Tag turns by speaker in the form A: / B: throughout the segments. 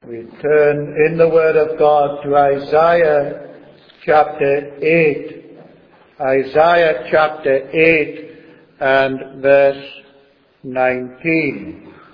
A: We turn in the Word of God to Isaiah chapter 8. Isaiah chapter 8 and verse 19.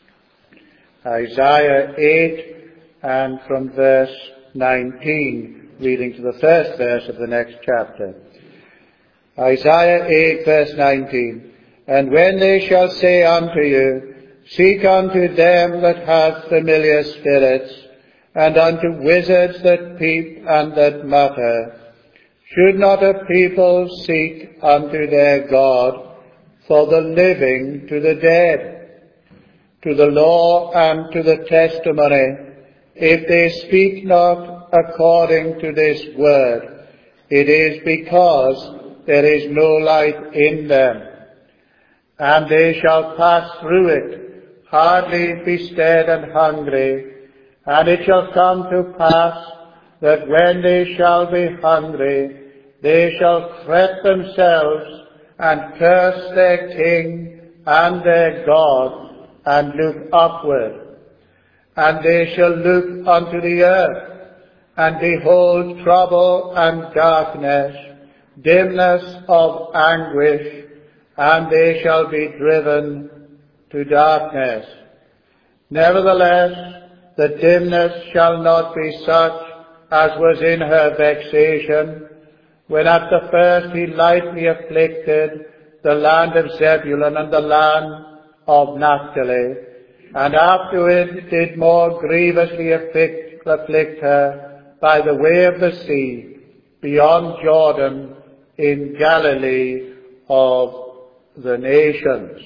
A: Isaiah 8 and from verse 19, reading to the first verse of the next chapter. Isaiah 8 verse 19. And when they shall say unto you, seek unto them that have familiar spirits, and unto wizards that peep and that mutter, should not a people seek unto their God for the living to the dead, to the law and to the testimony, if they speak not according to this word, it is because there is no light in them. And they shall pass through it, hardly bested and hungry, and it shall come to pass that when they shall be hungry, they shall fret themselves and curse their king and their God, and look upward. And they shall look unto the earth, and behold trouble and darkness, dimness of anguish, and they shall be driven to darkness. Nevertheless, the dimness shall not be such as was in her vexation, when at the first he lightly afflicted the land of Zebulun and the land of Naphtali, and afterward did more grievously afflict her by the way of the sea, beyond Jordan, in Galilee of the nations.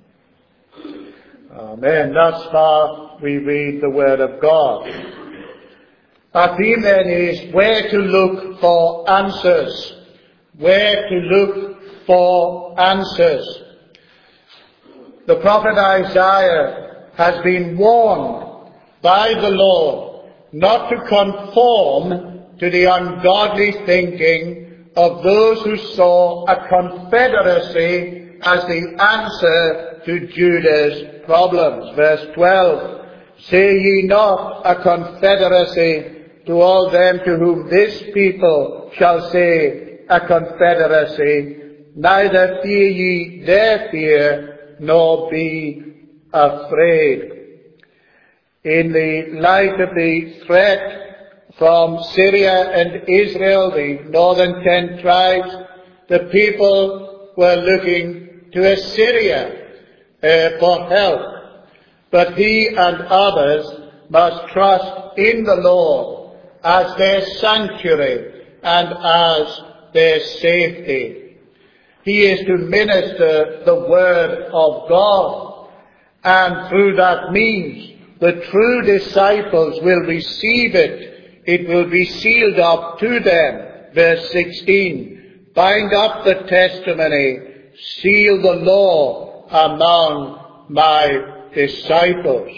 A: Amen. Thus far we read the Word of God. Our theme then is where to look for answers. Where to look for answers. The prophet Isaiah has been warned by the Lord not to conform to the ungodly thinking of those who saw a confederacy as the answer to Judah's problems. Verse 12, say ye not a confederacy to all them to whom this people shall say a confederacy, neither fear ye their fear, nor be afraid. In the light of the threat from Syria and Israel, the northern 10 tribes, the people were looking to Assyria for help. But he and others must trust in the Lord as their sanctuary and as their safety. He is to minister the word of God, and through that means the true disciples will receive it. It will be sealed up to them. Verse 16, bind up the testimony, seal the law among my disciples.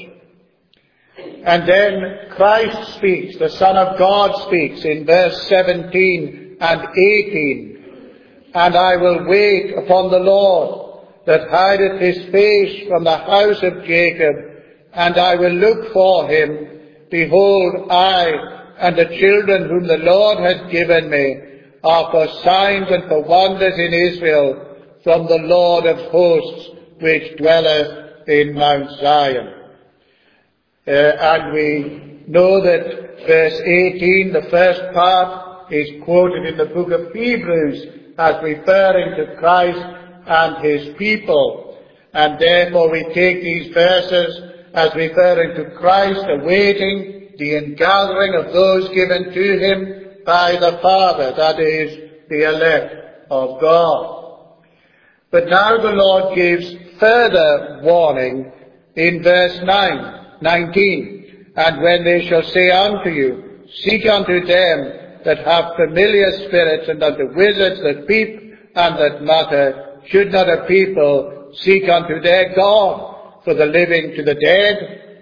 A: And then Christ speaks, the Son of God speaks in verse 17 and 18. And I will wait upon the Lord that hideth his face from the house of Jacob, and I will look for him. Behold, I and the children whom the Lord hath given me are for signs and for wonders in Israel, from the Lord of hosts, which dwelleth in Mount Zion. And we know that verse 18, the first part, is quoted in the book of Hebrews as referring to Christ and his people. And therefore we take these verses as referring to Christ awaiting the ingathering of those given to him by the Father, that is, the elect of God. But now the Lord gives further warning in verse 19. And when they shall say unto you, seek unto them that have familiar spirits, and unto wizards that peep and that mutter, should not a people seek unto their God for the living to the dead?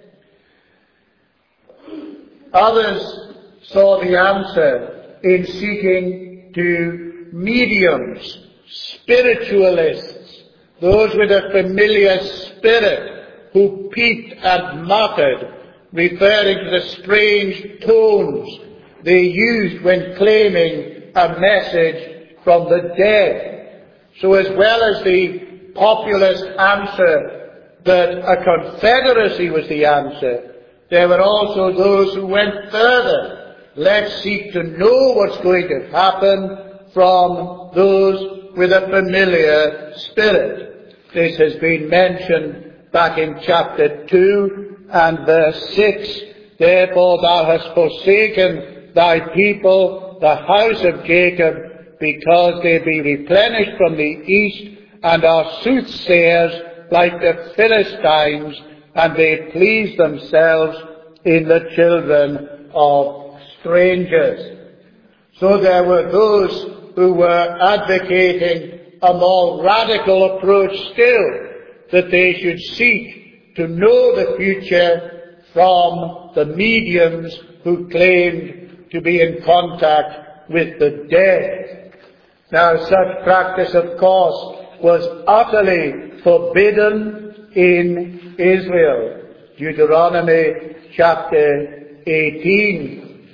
A: Others saw the answer in seeking to mediums, spiritualists, those with a familiar spirit who peeped and muttered referring to the strange tones they used when claiming a message from the dead. So as well as the populist answer that a confederacy was the answer, there were also those who went further. Let's seek to know what's going to happen from those with a familiar spirit. This has been mentioned back in chapter 2 and verse 6. Therefore thou hast forsaken thy people, the house of Jacob, because they be replenished from the east, and are soothsayers like the Philistines, and they please themselves in the children of strangers. So there were those who were advocating a more radical approach still, that they should seek to know the future from the mediums who claimed to be in contact with the dead. Now, such practice, of course, was utterly forbidden in Israel. Deuteronomy chapter 18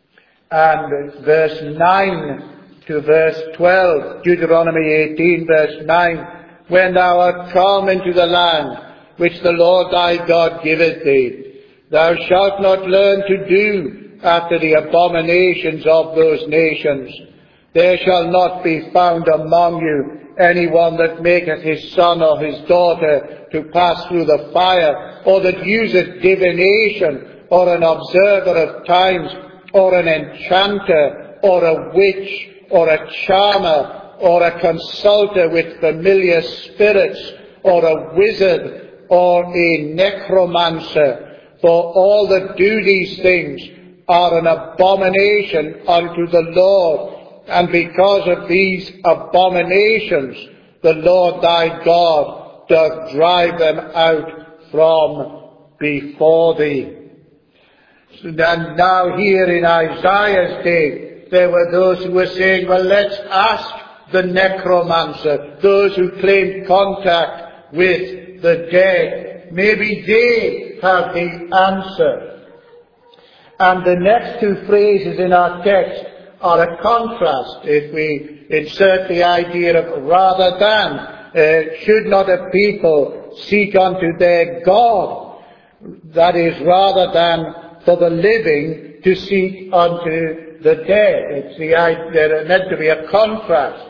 A: and verse 9 to verse 12. Deuteronomy 18 verse 9. When thou art come into the land which the Lord thy God giveth thee, thou shalt not learn to do after the abominations of those nations. There shall not be found among you any one that maketh his son or his daughter to pass through the fire, or that useth divination, or an observer of times, or an enchanter, or a witch, or a charmer, or a consulter with familiar spirits, or a wizard, or a necromancer. For all that do these things are an abomination unto the Lord. And because of these abominations, the Lord thy God doth drive them out from before thee. And now here in Isaiah's day, there were those who were saying, well, let's ask the necromancer, those who claimed contact with the dead. Maybe they have the answer. And the next two phrases in our text are a contrast. If we insert the idea of rather than, should not a people seek unto their God? That is, rather than for the living to seek unto the dead. They're meant to be a contrast.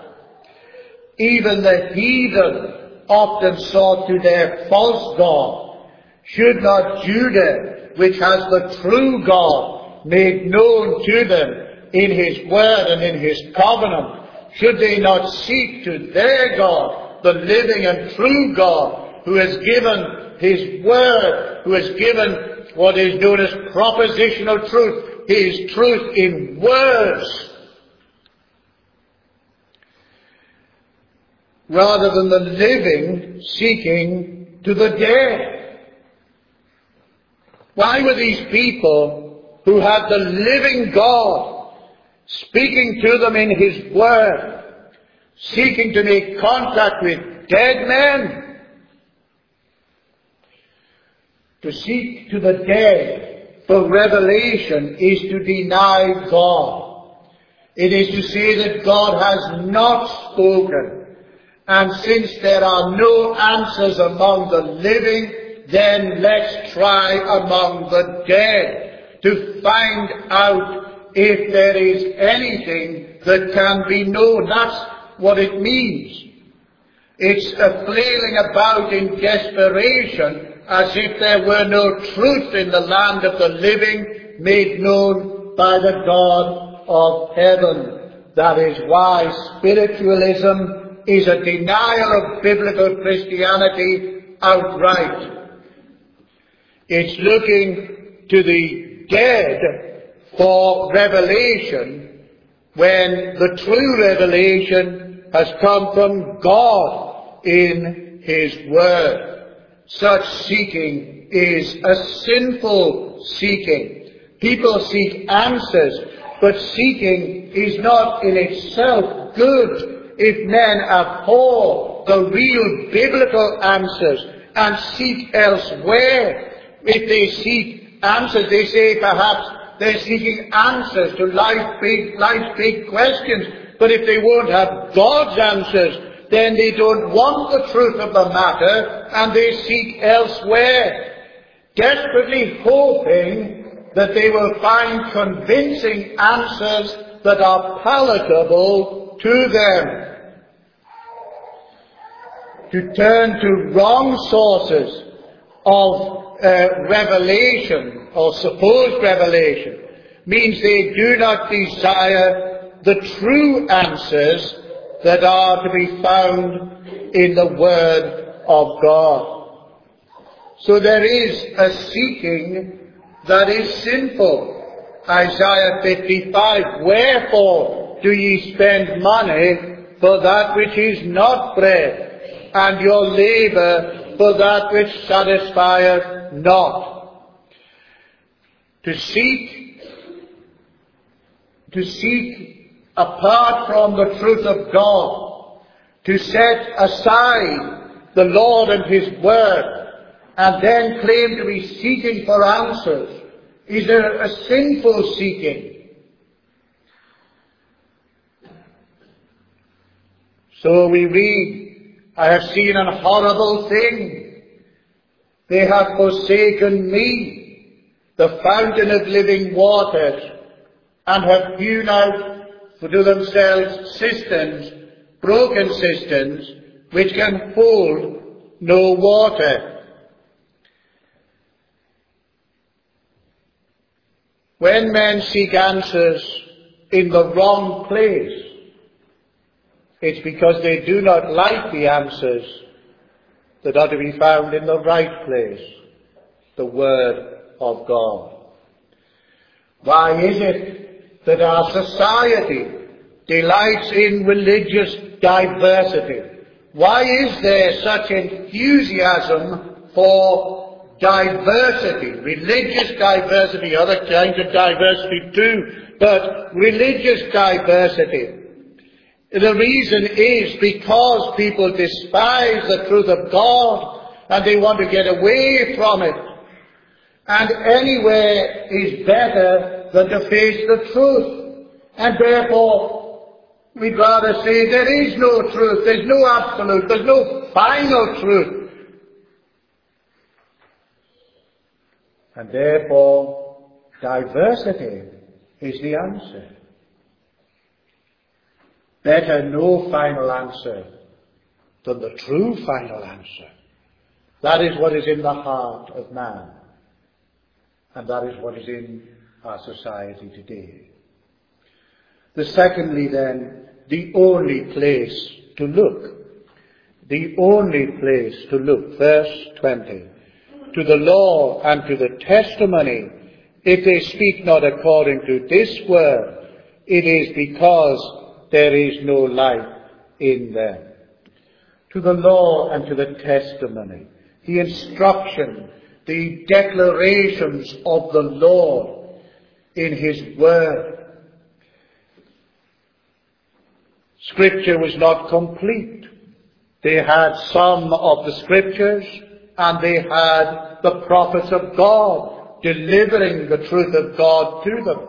A: Even the heathen often sought to their false God. Should not Judah, which has the true God made known to them in his word and in his covenant, should they not seek to their God, the living and true God, who has given his word, who has given what is known as propositional truth, his truth in words, rather than the living seeking to the dead? Why were these people who had the living God speaking to them in his word, seeking to make contact with dead men? To seek to the dead for revelation is to deny God. It is to say that God has not spoken. And since there are no answers among the living, then let's try among the dead to find out if there is anything that can be known. That's what it means. It's a flailing about in desperation, as if there were no truth in the land of the living made known by the God of heaven. That is why spiritualism is a denial of biblical Christianity outright. It's looking to the dead for revelation when the true revelation has come from God in his word. Such seeking is a sinful seeking. People seek answers, but seeking is not in itself good. If men abhor the real biblical answers and seek elsewhere, if they seek answers. They say perhaps they're seeking answers to life's big questions. But if they won't have God's answers, then they don't want the truth of the matter, and they seek elsewhere, desperately hoping that they will find convincing answers that are palatable to them. To turn to wrong sources of revelation or supposed revelation means they do not desire the true answers that are to be found in the Word of God. So there is a seeking that is sinful. Isaiah 55, wherefore do ye spend money for that which is not bread, and your labour for that which satisfieth not? To seek apart from the truth of God, to set aside the Lord and His Word, and then claim to be seeking for answers, is a sinful seeking. So we read, I have seen an horrible thing. They have forsaken me, the fountain of living waters, and have hewn out to themselves cisterns, broken cisterns, which can hold no water. When men seek answers in the wrong place, it's because they do not like the answers that are to be found in the right place, the Word of God. Why is it that our society delights in religious diversity? Why is there such enthusiasm for diversity, religious diversity, other kinds of diversity too, but religious diversity? The reason is because people despise the truth of God and they want to get away from it. And anywhere is better than to face the truth. And therefore, we'd rather say there is no truth, there's no absolute, there's no final truth. And therefore, diversity is the answer. Better no final answer than the true final answer. That is what is in the heart of man. And that is what is in our society today. Secondly then, the only place to look. The only place to look. Verse 20. To the law and to the testimony, if they speak not according to this word, it is because there is no life in them. To the law and to the testimony, the instruction, the declarations of the Lord in His Word. Scripture was not complete. They had some of the Scriptures, and they had the prophets of God delivering the truth of God to them.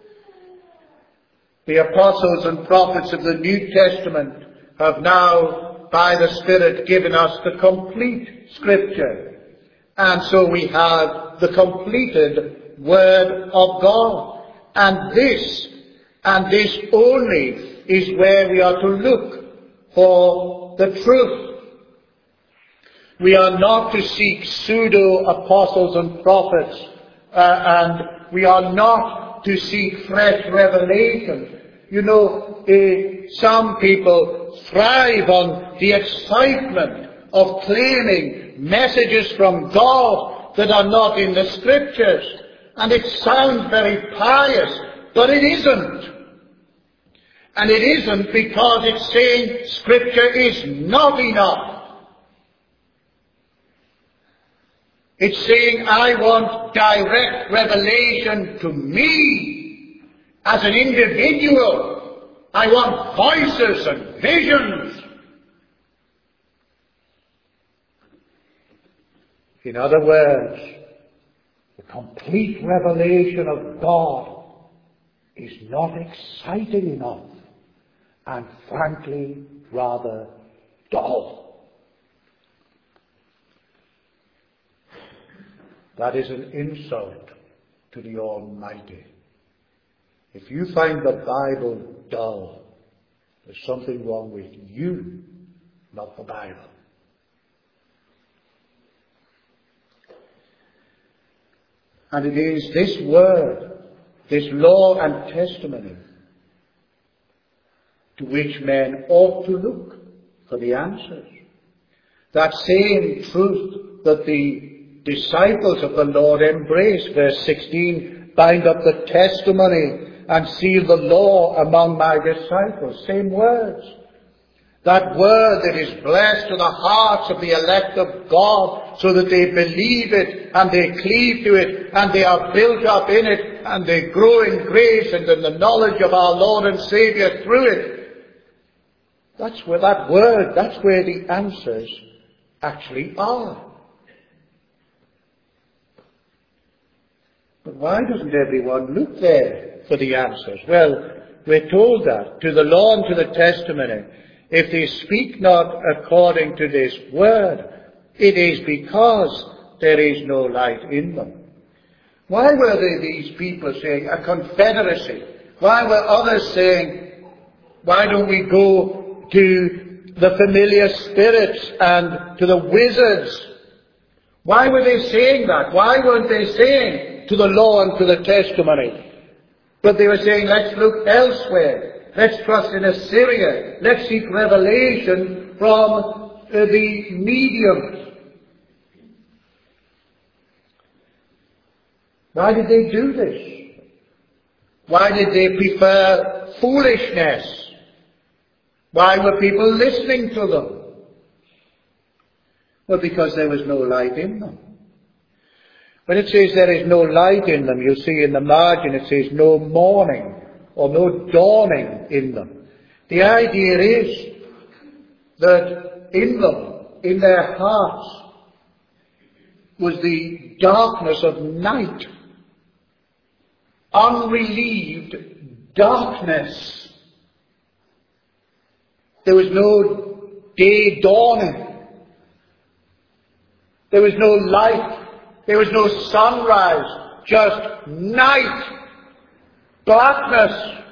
A: The apostles and prophets of the New Testament have now, by the Spirit, given us the complete Scripture. And so we have the completed Word of God. And this only is where we are to look for the truth. We are not to seek pseudo-apostles and prophets, and we are not to seek fresh revelation. You know, some people thrive on the excitement of claiming messages from God that are not in the Scriptures. And it sounds very pious, but it isn't. And it isn't because it's saying Scripture is not enough. It's saying I want direct revelation to me as an individual. I want voices and visions. In other words, the complete revelation of God is not exciting enough, and frankly rather dull. That is an insult to the Almighty. If you find the Bible dull, there's something wrong with you, not the Bible. And it is this word, this law and testimony, to which men ought to look for the answers. That same truth that the disciples of the Lord embraced, verse 16, bind up the testimony and seal the law among my disciples. Same words. That word that is blessed to the hearts of the elect of God, so that they believe it and they cleave to it and they are built up in it and they grow in grace and in the knowledge of our Lord and Saviour through it. That's where that word, that's where the answers actually are. But why doesn't everyone look there for the answers? Well, we're told that to the law and to the testimony, if they speak not according to this word, it is because there is no light in them. Why were these people saying a confederacy? Why were others saying, why don't we go to the familiar spirits and to the wizards? Why were they saying that? Why weren't they saying to the law and to the testimony? But they were saying, let's look elsewhere. Let's trust in Assyria. Let's seek revelation from the mediums. Why did they do this? Why did they prefer foolishness? Why were people listening to them? Well, because there was no light in them. When it says there is no light in them, you see in the margin it says no morning or no dawning in them. The idea is that in them, in their hearts, was the darkness of night. Unrelieved darkness. There was no day dawning. There was no light. There was no sunrise. Just night. Blackness.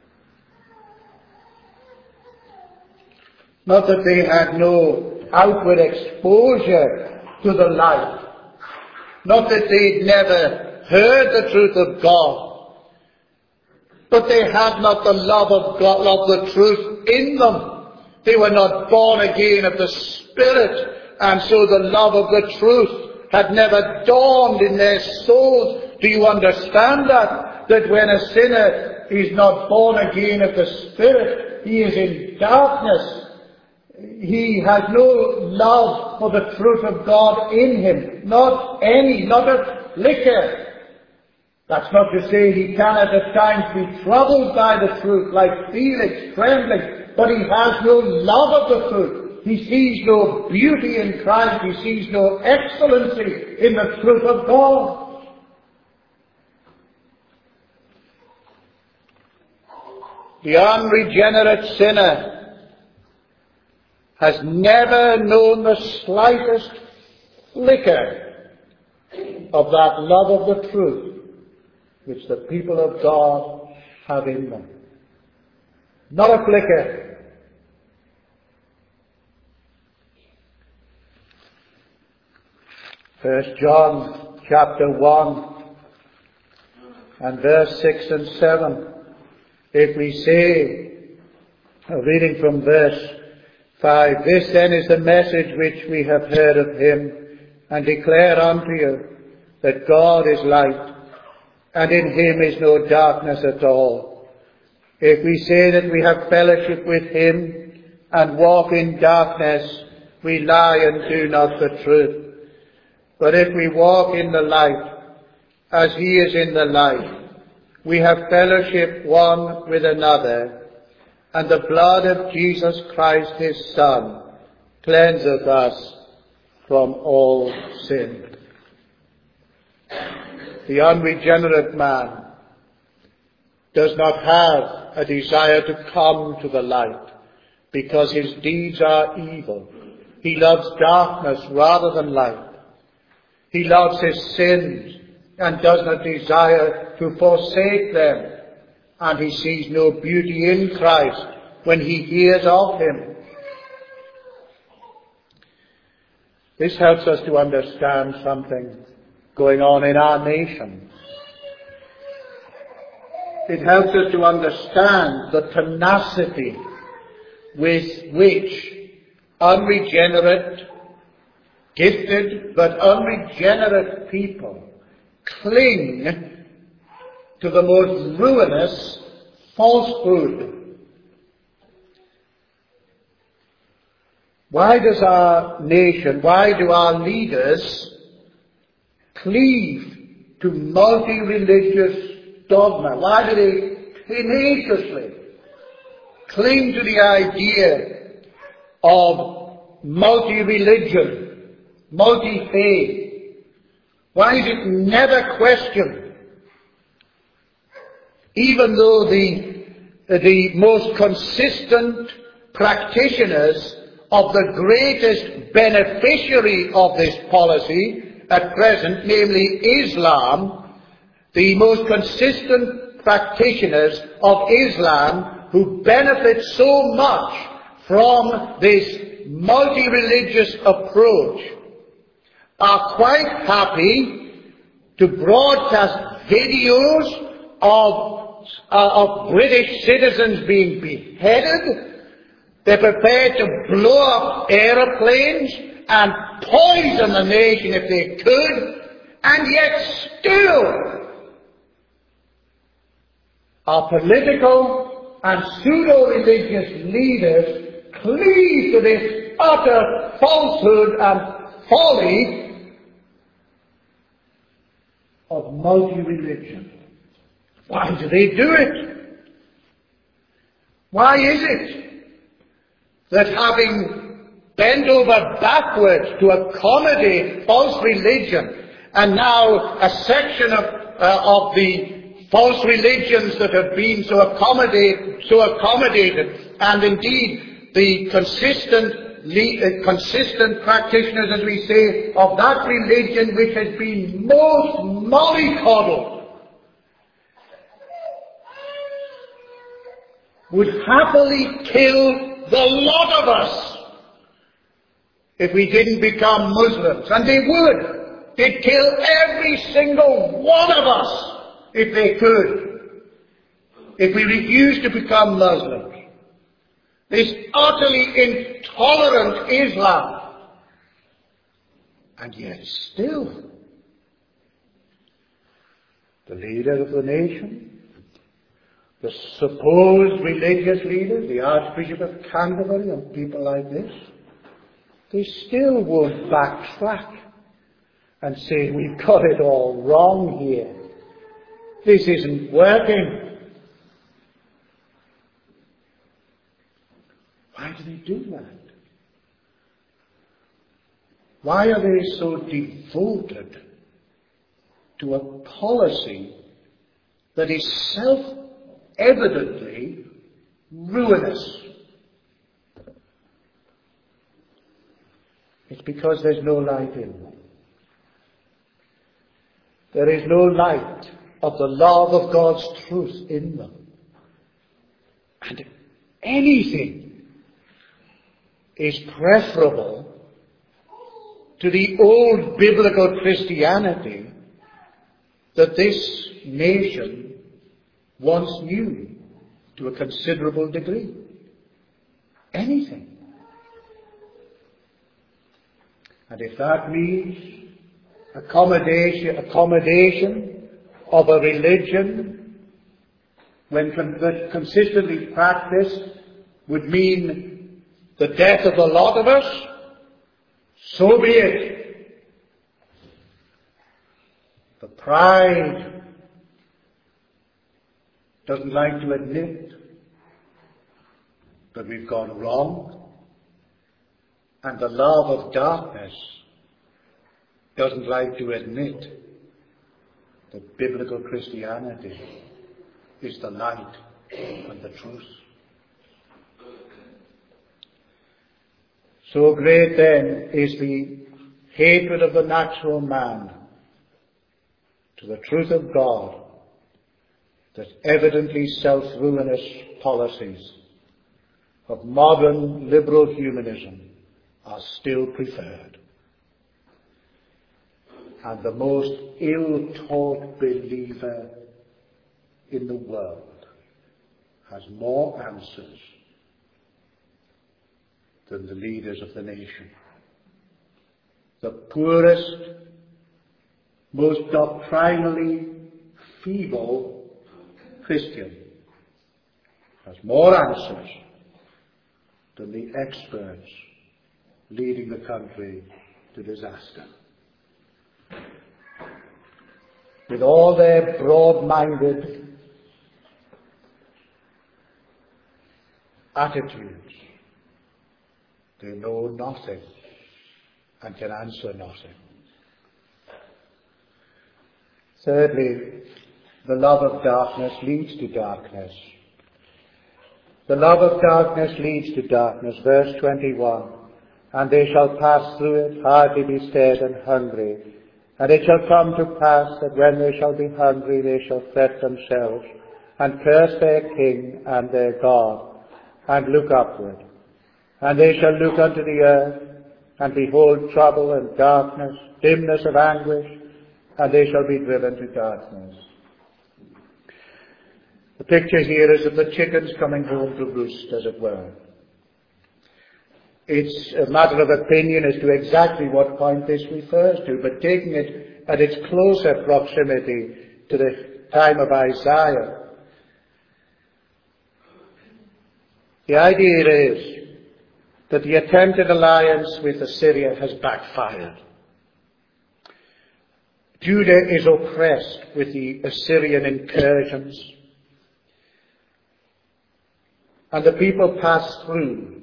A: Not that they had no outward exposure to the light. Not that they'd never heard the truth of God. But they had not the love of God, of the truth in them. They were not born again of the Spirit, and so the love of the truth had never dawned in their souls. Do you understand that? That when a sinner is not born again of the Spirit, he is in darkness. He has no love for the truth of God in him. Not a flicker. That's not to say he cannot at times be troubled by the truth, like Felix, trembling, but he has no love of the truth. He sees no beauty in Christ. He sees no excellency in the truth of God. The unregenerate sinner has never known the slightest flicker of that love of the truth which the people of God have in them. Not a flicker. First John chapter 1 and verse 6 and 7. If we say, reading from verse 5, this then is the message which we have heard of him and declare unto you, that God is light, and in him is no darkness at all. If we say that we have fellowship with him and walk in darkness, we lie and do not the truth. But if we walk in the light, as he is in the light, we have fellowship one with another, and the blood of Jesus Christ his Son cleanseth us from all sin. The unregenerate man does not have a desire to come to the light because his deeds are evil. He loves darkness rather than light. He loves his sins and does not desire to forsake them. And he sees no beauty in Christ when he hears of him. This helps us to understand something going on in our nation. It helps us to understand the tenacity with which unregenerate, gifted but unregenerate people cling to the most ruinous falsehood. Why does our nation, why do our leaders cleave to multi-religious dogma? Why do they tenaciously cling to the idea of multi-religion, multi-faith? Why is it never questioned? Even though the most consistent practitioners of the greatest beneficiary of this policy at present, namely Islam, the most consistent practitioners of Islam who benefit so much from this multi-religious approach, are quite happy to broadcast videos of British citizens being beheaded. They're prepared to blow up aeroplanes and poison the nation if they could, and yet still our political and pseudo-religious leaders cleave to this utter falsehood and folly of multi-religion. Why do they do it? Why is it that having bent over backwards to accommodate false religion, and now a section of the false religions that have been so accommodated, and indeed the consistent practitioners, as we say, of that religion which has been most mollycoddled, would happily kill the lot of us if we didn't become Muslims. And they would. They'd kill every single one of us if they could, if we refused to become Muslims. This utterly intolerant Islam. And yet still, the leader of the nation, the supposed religious leaders, the Archbishop of Canterbury and people like this, they still won't backtrack and say, we've got it all wrong here. This isn't working. Why do they do that? Why are they so devoted to a policy that is self-evidently ruinous? It's because there's no light in them. There is no light of the love of God's truth in them. And anything is preferable to the old biblical Christianity that this nation once knew to a considerable degree. Anything. And if that means accommodation of a religion when consistently practiced would mean the death of a lot of us, so be it. The pride doesn't like to admit that we've gone wrong, and the love of darkness doesn't like to admit that biblical Christianity is the light and the truth. So great then is the hatred of the natural man to the truth of God that evidently self-ruinous policies of modern liberal humanism are still preferred. And the most ill-taught believer in the world has more answers than the leaders of the nation. The poorest, most doctrinally feeble Christian has more answers than the experts leading the country to disaster. With all their broad-minded attitudes, they know nothing and can answer nothing. Thirdly, the love of darkness leads to darkness. The love of darkness leads to darkness. Verse 21, and they shall pass through it, hardly be stead and hungry. And it shall come to pass that when they shall be hungry, they shall fret themselves, and curse their king and their God, and look upward. And they shall look unto the earth, and behold trouble and darkness, dimness of anguish, and they shall be driven to darkness. The picture here is of the chickens coming home to roost, as it were. It's a matter of opinion as to exactly what point this refers to, but taking it at its closer proximity to the time of Isaiah, the idea is that the attempted alliance with Assyria has backfired. Judah is oppressed with the Assyrian incursions, and the people pass through.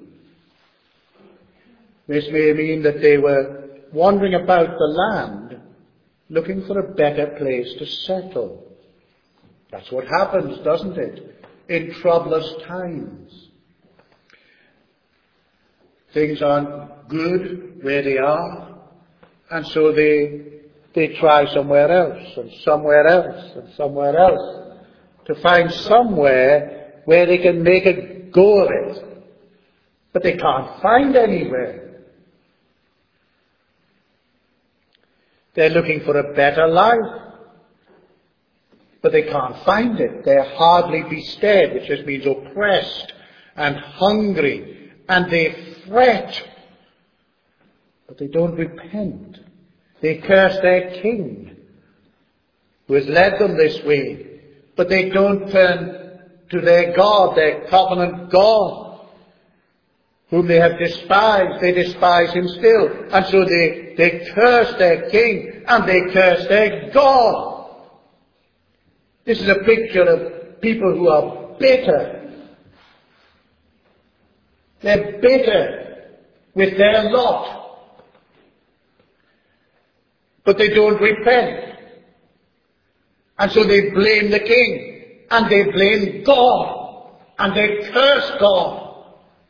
A: This may mean that they were wandering about the land looking for a better place to settle. That's what happens, doesn't it, in troublous times. Things aren't good where they are, and so they try somewhere else, and somewhere else, and somewhere else, to find somewhere where they can make a go of it. But they can't find anywhere. They're looking for a better life, but they can't find it. They're hardly bestead, which just means oppressed and hungry, and they fret, but they don't repent. They curse their king, who has led them this way, but they don't turn to their God, their covenant God, whom they have despised. They despise him still, and so they curse their king, and they curse their God. This is a picture of people who are bitter. They're bitter with their lot. But they don't repent. And so they blame the king. And they blame God. And they curse God.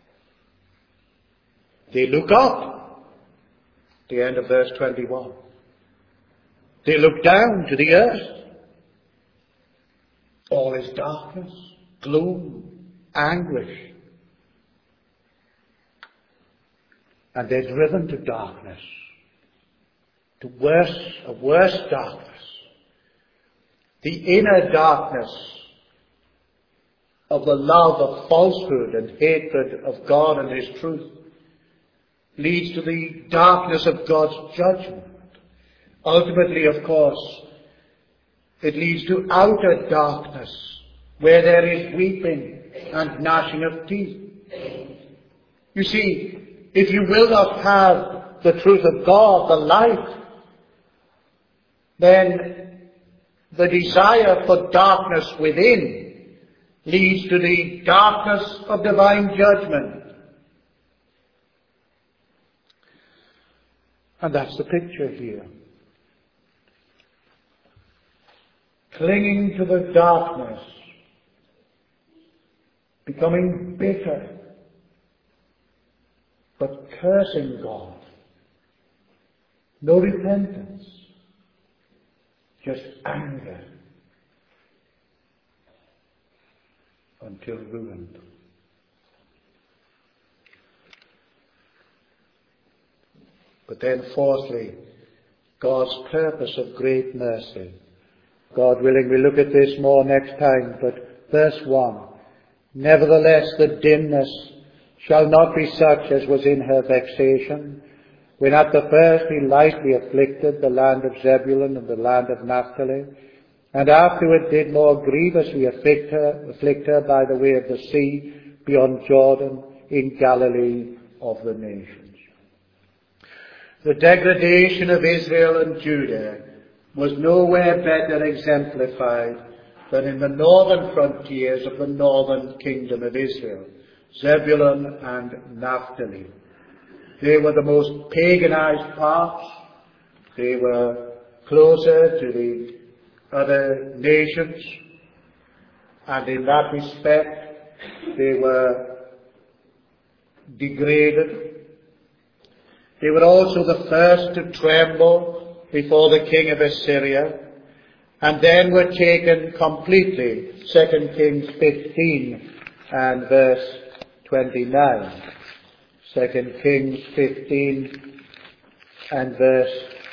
A: They look up. The end of verse 21. They look down to the earth. All is darkness, gloom, anguish. And they're driven to darkness, to a worse darkness. The inner darkness of the love of falsehood and hatred of God and his truth leads to the darkness of God's judgment. Ultimately, of course, it leads to outer darkness, where there is weeping and gnashing of teeth. You see, if you will not have the truth of God, the light, then the desire for darkness within leads to the darkness of divine judgment. And that's the picture here. clinging to the darkness, becoming bitter, but cursing God. No repentance, just anger until ruined. But then fourthly, God's purpose of great mercy. God willing, we'll look at this more next time, but verse 1. Nevertheless, the dimness shall not be such as was in her vexation, when at the first he lightly afflicted the land of Zebulun and the land of Naphtali, and afterward did more grievously afflict her by the way of the sea beyond Jordan in Galilee of the nations. The degradation of Israel and Judah was nowhere better exemplified than in the northern frontiers of the northern kingdom of Israel, Zebulun and Naphtali. They were the most paganized parts. They were closer to the other nations, and in that respect they were degraded. They were also the first to tremble before the king of Assyria, and then were taken completely. 2 Kings 15 and verse 29. 2 Kings 15 and verse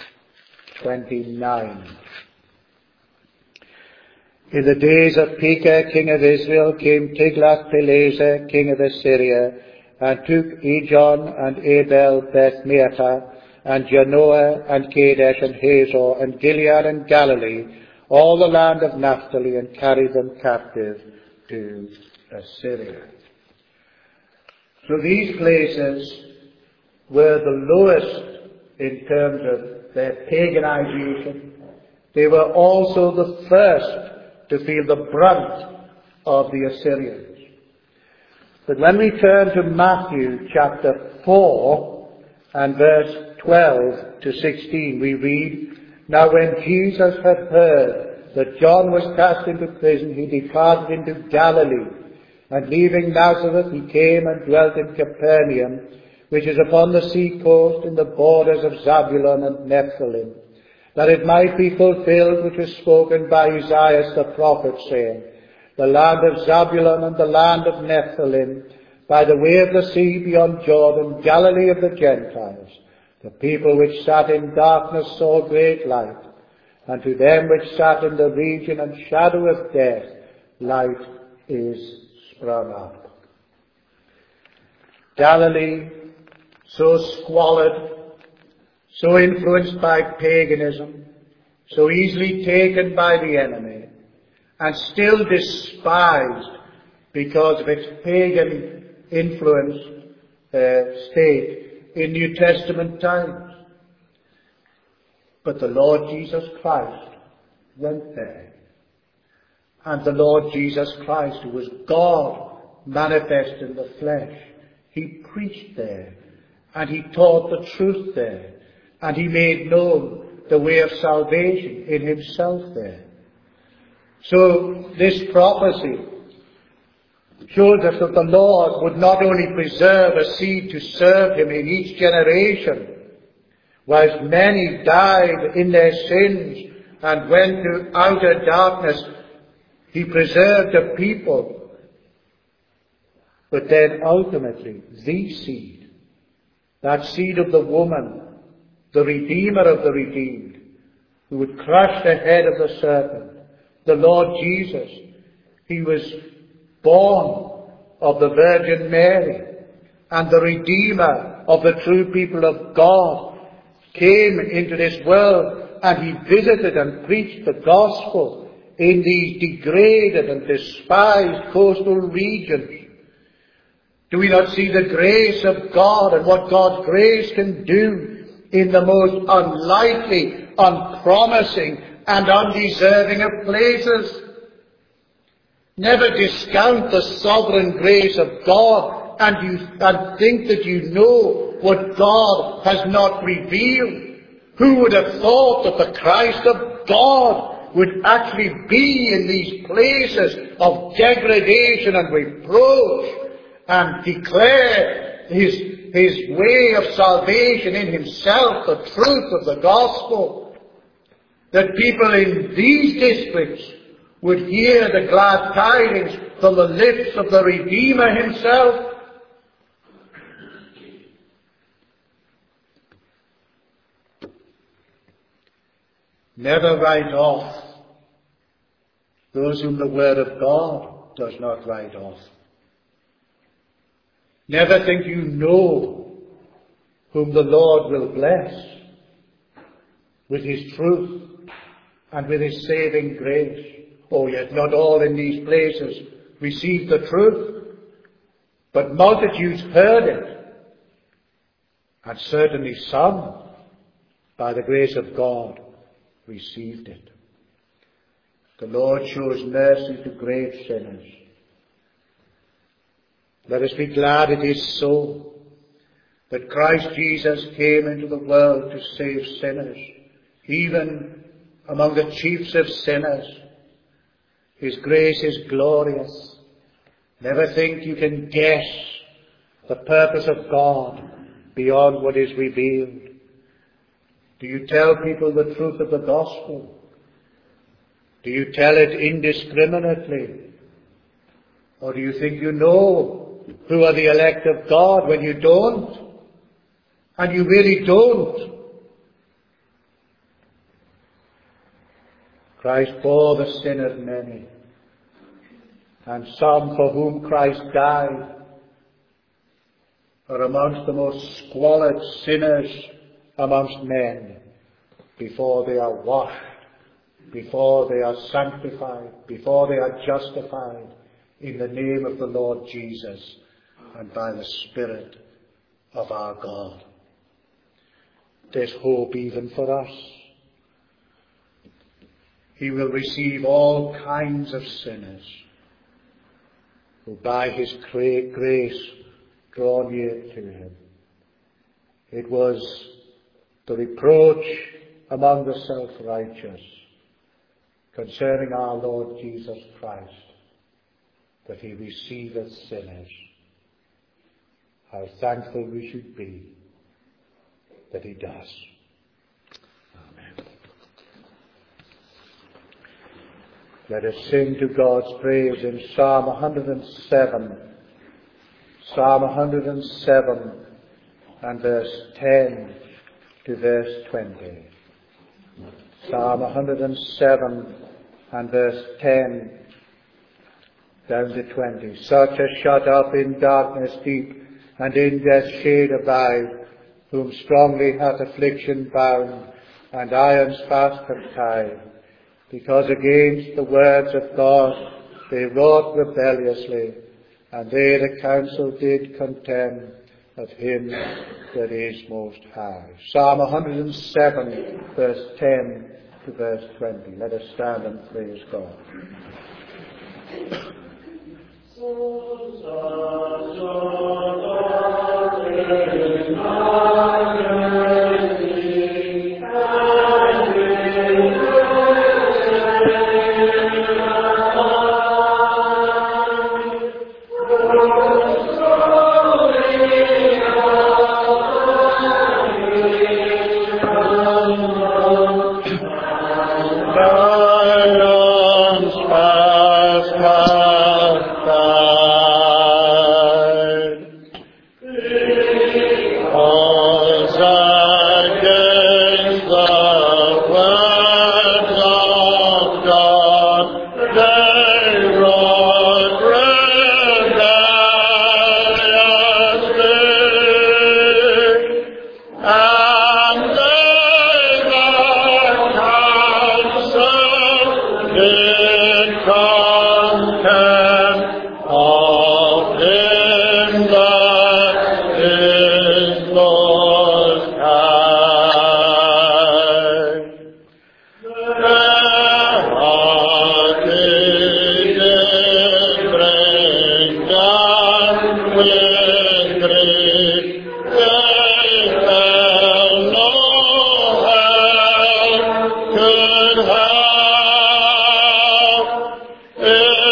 A: 29. In the days of Pekah, king of Israel, came Tiglath-Pileser, king of Assyria, and took Ijon and Abel Beth-Maachah, and Janoah and Kadesh and Hazor and Gilead and Galilee, all the land of Naphtali, and carried them captive to Assyria. So these places were the lowest in terms of their paganization. They were also the first to feel the brunt of the Assyrians. But when we turn to Matthew chapter 4 and verse 12 to 16, we read, Now when Jesus had heard that John was cast into prison, he departed into Galilee, and leaving Nazareth, he came and dwelt in Capernaum, which is upon the sea coast in the borders of Zabulon and Nephthalim, that it might be fulfilled which was spoken by Isaiah the prophet, saying, The land of Zabulon and the land of Nephthalim, by the way of the sea beyond Jordan, Galilee of the Gentiles. The people which sat in darkness saw great light, and to them which sat in the region and shadow of death, light is sprung up. Galilee, so squalid, so influenced by paganism, so easily taken by the enemy, and still despised because of its pagan influenced state in New Testament times. But the Lord Jesus Christ went there. And the Lord Jesus Christ, who was God manifest in the flesh, he preached there, and he taught the truth there, and he made known the way of salvation in himself there. So this prophecy shows us that the Lord would not only preserve a seed to serve him in each generation, whilst many died in their sins and went to outer darkness, he preserved a people, but then ultimately the seed, that seed of the woman, the Redeemer of the redeemed, who would crush the head of the serpent, the Lord Jesus. He was born of the Virgin Mary, and the Redeemer of the true people of God came into this world, and he visited and preached the gospel in these degraded and despised coastal regions. Do we not see the grace of God and what God's grace can do in the most unlikely, unpromising, and undeserving of places? Never discount the sovereign grace of God and think that you know what God has not revealed. Who would have thought that the Christ of God would actually be in these places of degradation and reproach and declare his way of salvation in himself, the truth of the gospel, that people in these districts would hear the glad tidings from the lips of the Redeemer himself. Never write off those whom the Word of God does not write off. Never think you know whom the Lord will bless with his truth and with his saving grace. Oh, yet not all in these places received the truth, but multitudes heard it, and certainly some, by the grace of God, received it. The Lord shows mercy to great sinners. Let us be glad it is so, that Christ Jesus came into the world to save sinners, even among the chiefs of sinners. His grace is glorious. Never think you can guess the purpose of God beyond what is revealed. Do you tell people the truth of the gospel? Do you tell it indiscriminately? Or do you think you know who are the elect of God when you don't? And you really don't. Christ bore the sin of many, and some for whom Christ died are amongst the most squalid sinners amongst men, before they are washed, before they are sanctified, before they are justified in the name of the Lord Jesus and by the Spirit of our God. There's hope even for us. He will receive all kinds of sinners who by his grace draw near to him. It was the reproach among the self-righteous concerning our Lord Jesus Christ that he receiveth sinners. How thankful we should be that he does. Amen. Let us sing to God's praise in Psalm 107. Psalm 107 and verse 10 to verse 20. Psalm 107 and verse 10 down to 20. Such as shut up in darkness deep, and in death's shade abide, whom strongly hath affliction bound, and irons fast have tied. Because against the words of God they wrought rebelliously, and they the counsel did contemn of him that is most high. Psalm 107, verse 10 to verse 20. Let us stand and praise God.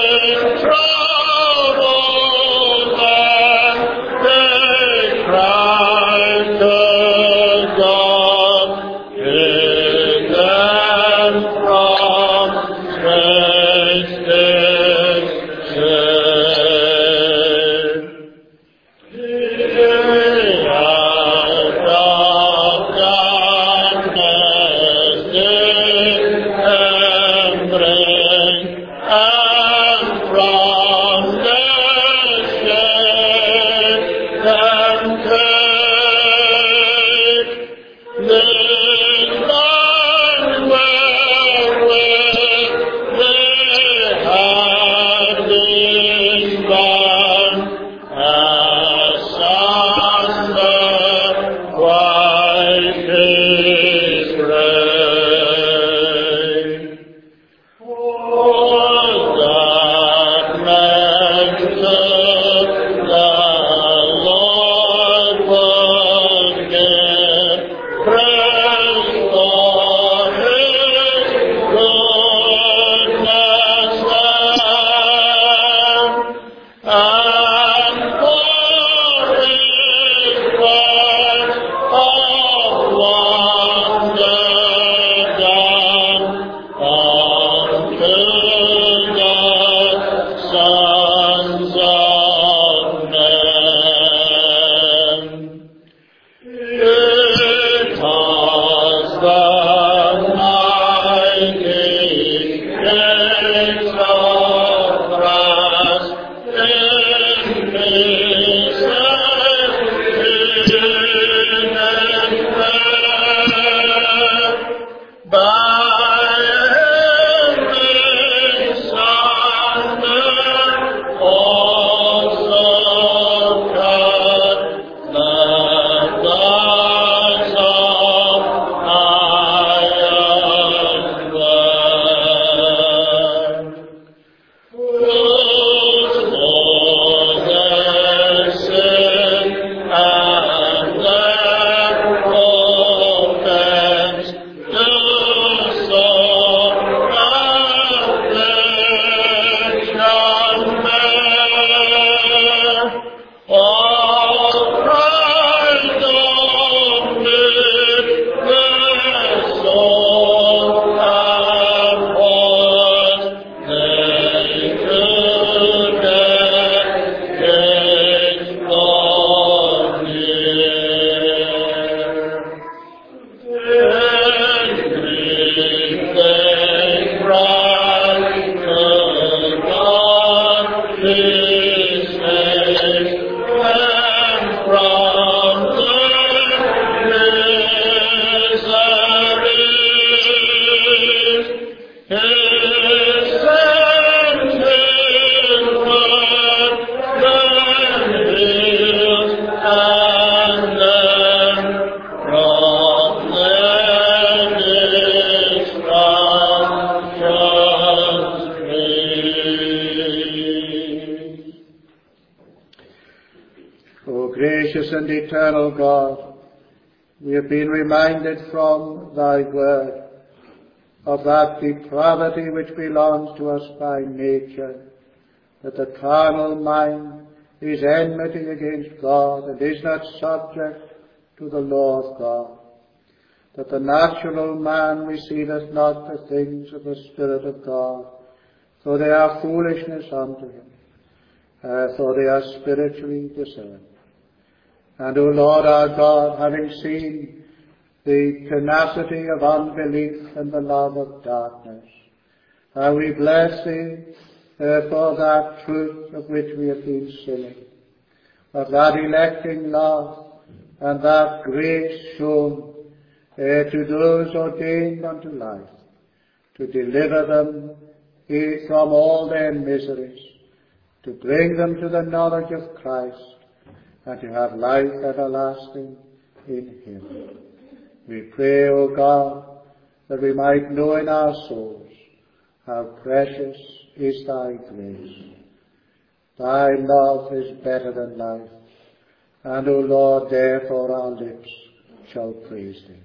A: and eternal God, we have been reminded from thy word of that depravity which belongs to us by nature, that the carnal mind is enmity against God and is not subject to the law of God, that the natural man receiveth not the things of the Spirit of God, for they are foolishness unto him, for they are spiritually discerned. And, O Lord our God, having seen the tenacity of unbelief and the love of darkness, how we bless thee for that truth of which we have been singing, of that electing love and that grace shown to those ordained unto life, to deliver them from all their miseries, to bring them to the knowledge of Christ, and to have life everlasting in him. We pray, O God, that we might know in our souls how precious is thy grace. Thy love is better than life, and, O Lord, therefore our lips shall praise thee.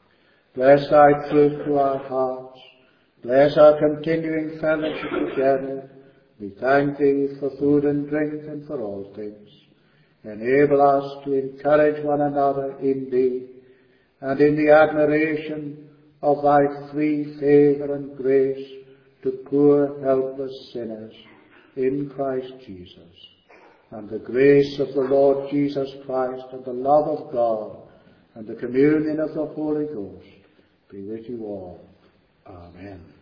A: Bless thy truth to our hearts. Bless our continuing fellowship together. We thank Thee for food and drink and for all things. Enable us to encourage one another in Thee and in the admiration of Thy free favour and grace to poor helpless sinners in Christ Jesus. And the grace of the Lord Jesus Christ and the love of God and the communion of the Holy Ghost be with you all. Amen.